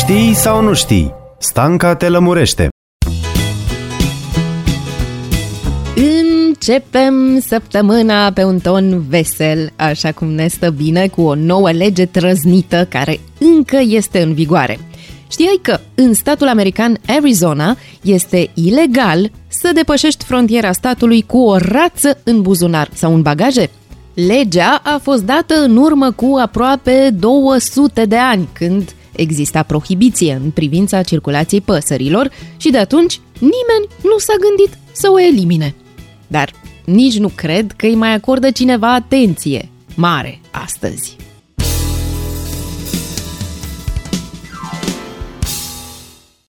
Știi sau nu știi? Stanca te lămurește. Începem săptămâna pe un ton vesel, așa cum ne stă bine, cu o nouă lege trăznită care încă este în vigoare. Știai că în statul american Arizona este ilegal să depășești frontiera statului cu o rață în buzunar sau în bagaje? Legea a fost dată în urmă cu aproape 200 de ani, când exista prohibiție în privința circulației păsărilor și de atunci nimeni nu s-a gândit să o elimine. Dar nici nu cred că îi mai acordă cineva atenție mare astăzi.